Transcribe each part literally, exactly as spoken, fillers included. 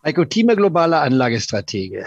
Heiko Thieme, globaler Anlagestratege.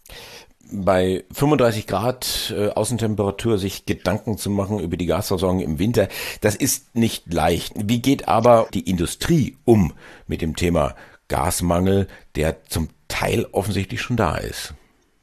Bei fünfunddreißig Grad äh, Außentemperatur sich Gedanken zu machen über die Gasversorgung im Winter, das ist nicht leicht. Wie geht aber die Industrie um mit dem Thema Gasmangel, der zum Teil offensichtlich schon da ist?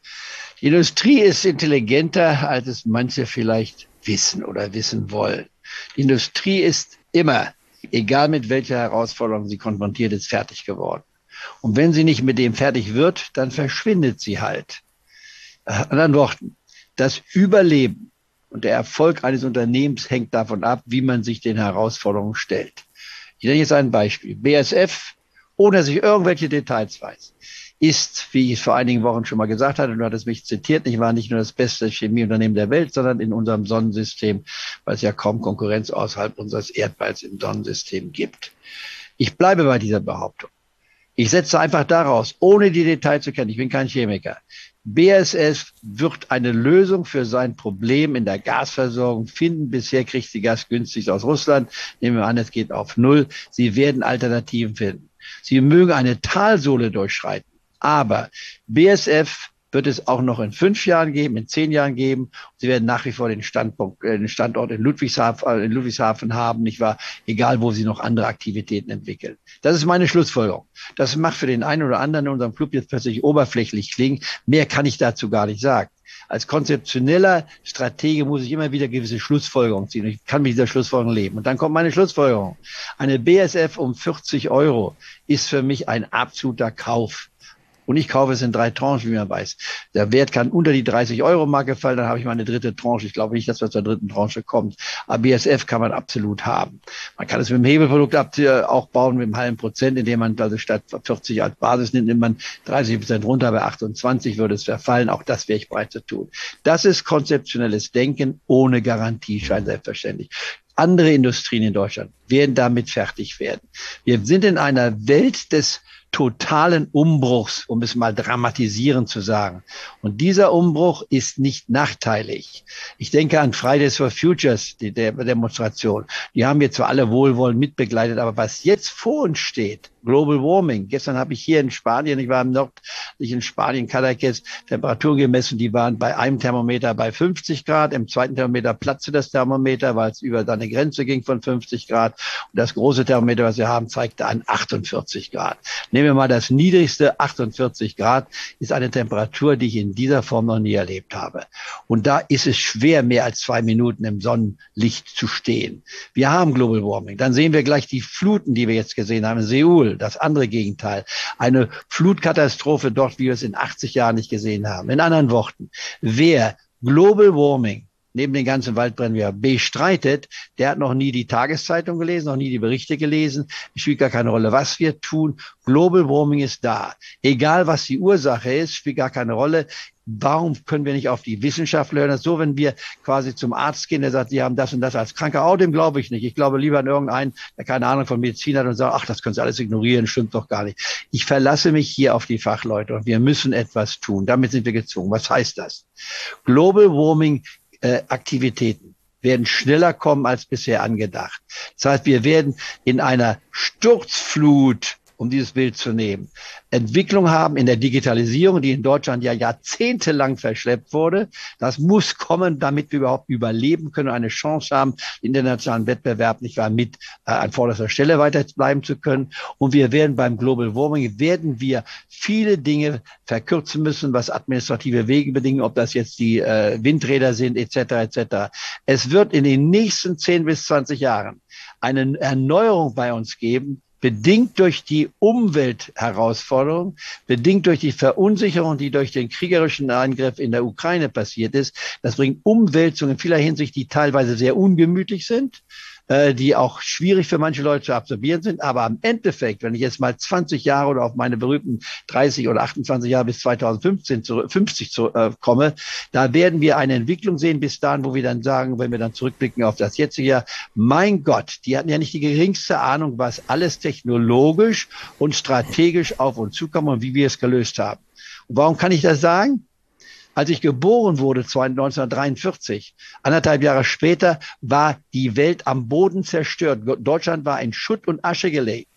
Die Industrie ist intelligenter, als es manche vielleicht wissen oder wissen wollen. Die Industrie ist immer, egal mit welcher Herausforderung sie konfrontiert ist, fertig geworden. Und wenn sie nicht mit dem fertig wird, dann verschwindet sie halt. In anderen Worten, das Überleben und der Erfolg eines Unternehmens hängt davon ab, wie man sich den Herausforderungen stellt. Ich nenne jetzt ein Beispiel. B A S F, ohne dass ich irgendwelche Details weiß, ist, wie ich es vor einigen Wochen schon mal gesagt hatte, du hattest mich zitiert, ich war nicht nur das beste Chemieunternehmen der Welt, sondern in unserem Sonnensystem, weil es ja kaum Konkurrenz außerhalb unseres Erdballs im Sonnensystem gibt. Ich bleibe bei dieser Behauptung. Ich setze einfach daraus, ohne die Details zu kennen, ich bin kein Chemiker, B A S F wird eine Lösung für sein Problem in der Gasversorgung finden. Bisher kriegt sie Gas günstig aus Russland. Nehmen wir an, es geht auf Null. Sie werden Alternativen finden. Sie mögen eine Talsohle durchschreiten. Aber B A S F wird es auch noch in fünf Jahren geben, in zehn Jahren geben. Sie werden nach wie vor den Standpunkt, äh, den Standort in Ludwigshafen, in Ludwigshafen haben, nicht wahr? Egal, wo sie noch andere Aktivitäten entwickeln. Das ist meine Schlussfolgerung. Das macht für den einen oder anderen in unserem Club jetzt plötzlich oberflächlich klingen. Mehr kann ich dazu gar nicht sagen. Als konzeptioneller Stratege muss ich immer wieder gewisse Schlussfolgerungen ziehen. Ich kann mit dieser Schlussfolgerung leben. Und dann kommt meine Schlussfolgerung. Eine B A S F um vierzig Euro ist für mich ein absoluter Kauf. Und ich kaufe es in drei Tranchen, wie man weiß. Der Wert kann unter die dreißig-Euro-Marke fallen, dann habe ich meine dritte Tranche. Ich glaube nicht, dass wir zur dritten Tranche kommt. Aber B A S F kann man absolut haben. Man kann es mit dem Hebelprodukt auch bauen, mit einem halben Prozent, indem man also statt vierzig als Basis nimmt, nimmt man dreißig Prozent runter, bei achtundzwanzig würde es verfallen. Auch das wäre ich bereit zu tun. Das ist konzeptionelles Denken ohne Garantieschein, selbstverständlich. Andere Industrien in Deutschland werden damit fertig werden. Wir sind in einer Welt des totalen Umbruchs, um es mal dramatisierend zu sagen. Und dieser Umbruch ist nicht nachteilig. Ich denke an Fridays for Futures, die der Demonstration. Die haben wir zwar alle wohlwollend mitbegleitet, aber was jetzt vor uns steht, Global Warming. Gestern habe ich hier in Spanien, ich war im nördlichen Spanien, Cadaqués, Temperaturen gemessen, die waren bei einem Thermometer bei fünfzig Grad, im zweiten Thermometer platzte das Thermometer, weil es über seine Grenze ging von fünfzig Grad. Und das große Thermometer, was wir haben, zeigte an achtundvierzig Grad. Nehmen wir mal das niedrigste, achtundvierzig Grad, ist eine Temperatur, die ich in dieser Form noch nie erlebt habe. Und da ist es schwer, mehr als zwei Minuten im Sonnenlicht zu stehen. Wir haben Global Warming. Dann sehen wir gleich die Fluten, die wir jetzt gesehen haben in Seoul. Das andere Gegenteil. Eine Flutkatastrophe dort, wie wir es in achtzig Jahren nicht gesehen haben. In anderen Worten, wer Global Warming neben den ganzen Waldbränden bestreitet, der hat noch nie die Tageszeitung gelesen, noch nie die Berichte gelesen. Es spielt gar keine Rolle, was wir tun. Global Warming ist da. Egal, was die Ursache ist, spielt gar keine Rolle. Warum können wir nicht auf die Wissenschaftler hören? Das ist so, wenn wir quasi zum Arzt gehen, der sagt, Sie haben das und das als Kranker. Oh, dem glaube ich nicht. Ich glaube lieber an irgendeinen, der keine Ahnung von Medizin hat und sagt, ach, das können Sie alles ignorieren, stimmt doch gar nicht. Ich verlasse mich hier auf die Fachleute und wir müssen etwas tun. Damit sind wir gezwungen. Was heißt das? Global Warming äh, Aktivitäten werden schneller kommen als bisher angedacht. Das heißt, wir werden in einer Sturzflut, um dieses Bild zu nehmen, Entwicklung haben in der Digitalisierung, die in Deutschland ja jahrzehntelang verschleppt wurde. Das muss kommen, damit wir überhaupt überleben können, eine Chance haben, den internationalen Wettbewerb nicht wahr mit äh, an vorderster Stelle weiter bleiben zu können. Und wir werden beim Global Warming, werden wir viele Dinge verkürzen müssen, was administrative Wege bedingen, ob das jetzt die äh, Windräder sind, et cetera et cetera. Es wird in den nächsten zehn bis zwanzig Jahren eine Erneuerung bei uns geben, bedingt durch die Umweltherausforderung, bedingt durch die Verunsicherung, die durch den kriegerischen Eingriff in der Ukraine passiert ist. Das bringt Umwälzungen in vieler Hinsicht, die teilweise sehr ungemütlich sind, äh, die auch schwierig für manche Leute zu absorbieren sind. Aber am Endeffekt, wenn ich jetzt mal zwanzig Jahre oder auf meine berühmten dreißig oder achtundzwanzig Jahre bis zweitausendfünfzehn zu, fünfzig zu, äh, komme, da werden wir eine Entwicklung sehen bis dahin, wo wir dann sagen, wenn wir dann zurückblicken auf das jetzige Jahr, mein Gott, die hatten ja nicht die geringste Ahnung, was alles technologisch und strategisch auf uns zukommt und wie wir es gelöst haben. Und warum kann ich das sagen? Als ich geboren wurde, neunzehnhundertdreiundvierzig, anderthalb Jahre später, war die Welt am Boden zerstört. Deutschland war in Schutt und Asche gelegt.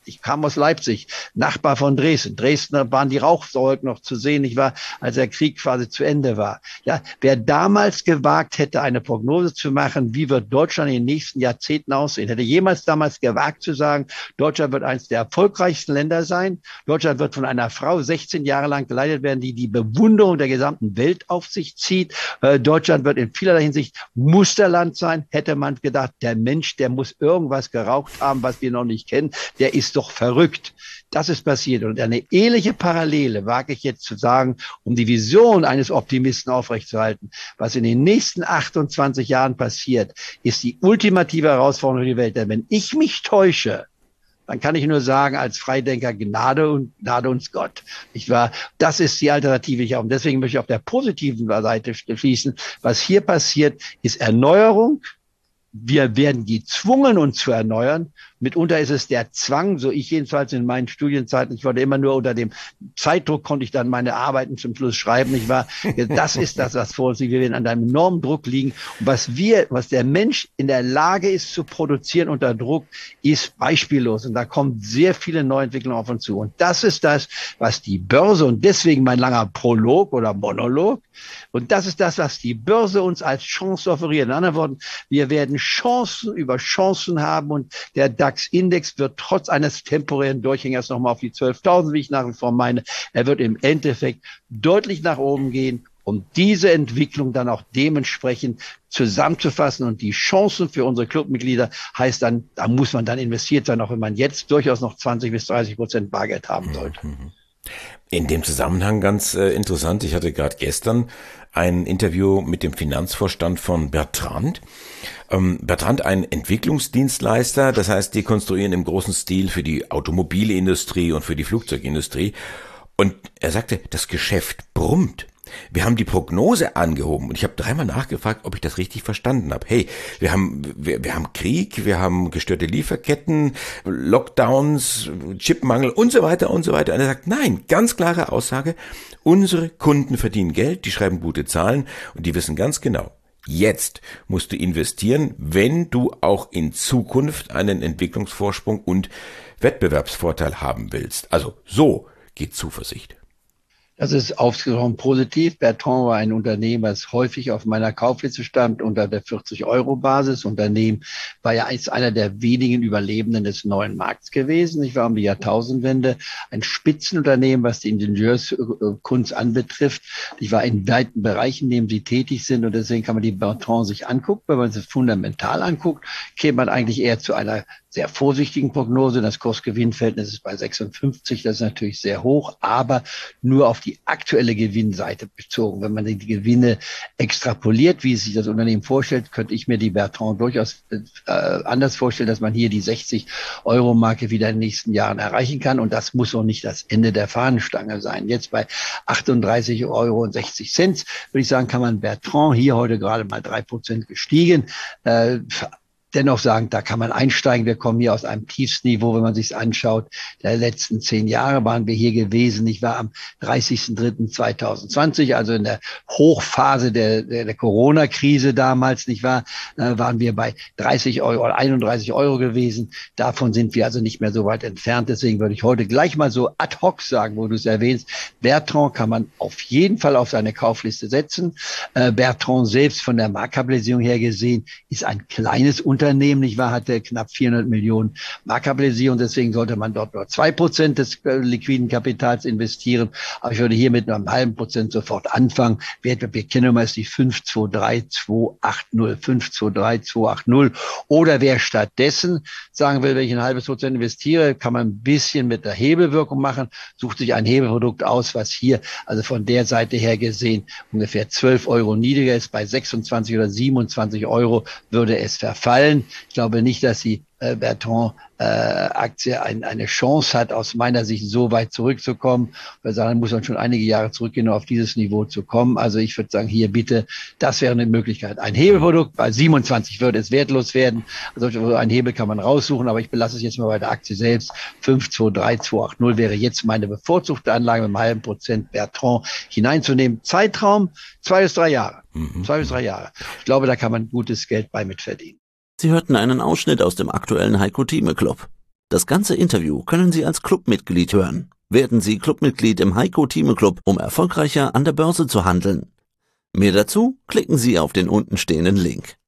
Ich kam aus Leipzig, Nachbar von Dresden. Dresden waren die Rauchsäulen noch zu sehen, nicht wahr, als der Krieg quasi zu Ende war. Ja, wer damals gewagt hätte, eine Prognose zu machen, wie wird Deutschland in den nächsten Jahrzehnten aussehen, hätte jemals damals gewagt zu sagen, Deutschland wird eines der erfolgreichsten Länder sein. Deutschland wird von einer Frau sechzehn Jahre lang geleitet werden, die die Bewunderung der gesamten Welt auf sich zieht. Äh, Deutschland wird in vielerlei Hinsicht Musterland sein. Hätte man gedacht, der Mensch, der muss irgendwas geraucht haben, was wir noch nicht kennen. Der ist doch verrückt. Das ist passiert. Und eine ähnliche Parallele wage ich jetzt zu sagen, um die Vision eines Optimisten aufrechtzuerhalten. Was in den nächsten achtundzwanzig Jahren passiert, ist die ultimative Herausforderung für die Welt. Denn wenn ich mich täusche, dann kann ich nur sagen, als Freidenker, Gnade und Gnade uns Gott. Ich war, das ist die Alternative. Ich auch. Und deswegen möchte ich auf der positiven Seite schließen. Was hier passiert, ist Erneuerung. Wir werden gezwungen, uns zu erneuern. Mitunter ist es der Zwang, so ich jedenfalls in meinen Studienzeiten, ich wurde immer nur unter dem Zeitdruck, konnte ich dann meine Arbeiten zum Schluss schreiben. Ich war, das ist das, was vor uns liegt. Wir werden an einem enormen Druck liegen. Und was wir, was der Mensch in der Lage ist zu produzieren unter Druck, ist beispiellos. Und da kommen sehr viele Neuentwicklungen auf uns zu. Und das ist das, was die Börse, und deswegen mein langer Prolog oder Monolog, und das ist das, was die Börse uns als Chance offeriert. In anderen Worten, wir werden Chancen über Chancen haben, und der DAX-Index wird trotz eines temporären Durchhängers nochmal auf die zwölftausend, wie ich nach wie vor meine. Er wird im Endeffekt deutlich nach oben gehen, um diese Entwicklung dann auch dementsprechend zusammenzufassen. Und die Chancen für unsere Clubmitglieder heißt dann, da muss man dann investiert sein, auch wenn man jetzt durchaus noch zwanzig bis dreißig Prozent Bargeld haben sollte. In dem Zusammenhang ganz äh, interessant, ich hatte gerade gestern ein Interview mit dem Finanzvorstand von Bertrand. Ähm, Bertrand, ein Entwicklungsdienstleister, das heißt, die konstruieren im großen Stil für die Automobilindustrie und für die Flugzeugindustrie. Und er sagte, das Geschäft brummt. Wir haben die Prognose angehoben und ich habe dreimal nachgefragt, ob ich das richtig verstanden habe. Hey, wir haben wir, wir haben Krieg, wir haben gestörte Lieferketten, Lockdowns, Chipmangel und so weiter und so weiter. Und er sagt, nein, ganz klare Aussage, unsere Kunden verdienen Geld, die schreiben gute Zahlen und die wissen ganz genau, jetzt musst du investieren, wenn du auch in Zukunft einen Entwicklungsvorsprung und Wettbewerbsvorteil haben willst. Also so geht Zuversicht. Das ist ausgesprochen positiv. Bertrand war ein Unternehmen, das häufig auf meiner Kaufliste stand, unter der vierzig-Euro-Basis. Unternehmen war ja als einer der wenigen Überlebenden des neuen Markts gewesen. Ich war um die Jahrtausendwende ein Spitzenunternehmen, was die Ingenieurskunst anbetrifft. Ich war in weiten Bereichen, in denen sie tätig sind. Und deswegen kann man die Bertrand sich angucken. Wenn man es fundamental anguckt, käme man eigentlich eher zu einer sehr vorsichtigen Prognose. Das Kurs-Gewinn-Verhältnis ist bei sechsundfünfzig. Das ist natürlich sehr hoch, aber nur auf die aktuelle Gewinnseite bezogen. Wenn man die Gewinne extrapoliert, wie es sich das Unternehmen vorstellt, könnte ich mir die Bertrand durchaus äh, anders vorstellen, dass man hier die sechzig-Euro-Marke wieder in den nächsten Jahren erreichen kann. Und das muss auch nicht das Ende der Fahnenstange sein. Jetzt bei achtunddreißig Euro und sechzig Cent, würde ich sagen, kann man Bertrand hier heute gerade mal drei Prozent gestiegen, äh, dennoch sagen, da kann man einsteigen. Wir kommen hier aus einem Tiefsniveau, wenn man sich anschaut. Der letzten zehn Jahre waren wir hier gewesen. Ich war am dreißigsten dritten zweitausendzwanzig, also in der Hochphase der, der, der Corona-Krise damals, nicht wahr, äh, waren wir bei dreißig Euro oder einunddreißig Euro gewesen. Davon sind wir also nicht mehr so weit entfernt. Deswegen würde ich heute gleich mal so ad hoc sagen, wo du es erwähnst. Bertrand kann man auf jeden Fall auf seine Kaufliste setzen. Äh, Bertrand selbst von der Marktkapitalisierung her gesehen ist ein kleines Unternehmen. Unternehmen, nicht wahr, hatte knapp vierhundert Millionen Marktkapitalisierung. Deswegen sollte man dort nur zwei Prozent des äh, liquiden Kapitals investieren. Aber ich würde hier mit einem halben Prozent sofort anfangen. Wertpapierkennnummer ist die fünf zwei drei zwei acht null, fünf zwei drei zwei acht null. Oder wer stattdessen sagen will, wenn ich ein halbes Prozent investiere, kann man ein bisschen mit der Hebelwirkung machen, sucht sich ein Hebelprodukt aus, was hier, also von der Seite her gesehen, ungefähr zwölf Euro niedriger ist. Bei sechsundzwanzig oder siebenundzwanzig Euro würde es verfallen. Ich glaube nicht, dass die äh, Bertrand-Aktie äh, ein, eine Chance hat, aus meiner Sicht so weit zurückzukommen. Weil sagen, muss man schon einige Jahre zurückgehen, um auf dieses Niveau zu kommen. Also ich würde sagen, hier bitte, das wäre eine Möglichkeit. Ein Hebelprodukt, bei siebenundzwanzig würde es wertlos werden. Also ein Hebel kann man raussuchen, aber ich belasse es jetzt mal bei der Aktie selbst. fünf zwei drei zwei acht null wäre jetzt meine bevorzugte Anlage mit einem halben Prozent Bertrand hineinzunehmen. Zeitraum zwei bis drei Jahre. Mhm. Zwei bis drei Jahre. Ich glaube, da kann man gutes Geld bei mitverdienen. Sie hörten einen Ausschnitt aus dem aktuellen Heiko Thieme Club. Das ganze Interview können Sie als Clubmitglied hören. Werden Sie Clubmitglied im Heiko Thieme Club, um erfolgreicher an der Börse zu handeln. Mehr dazu klicken Sie auf den unten stehenden Link.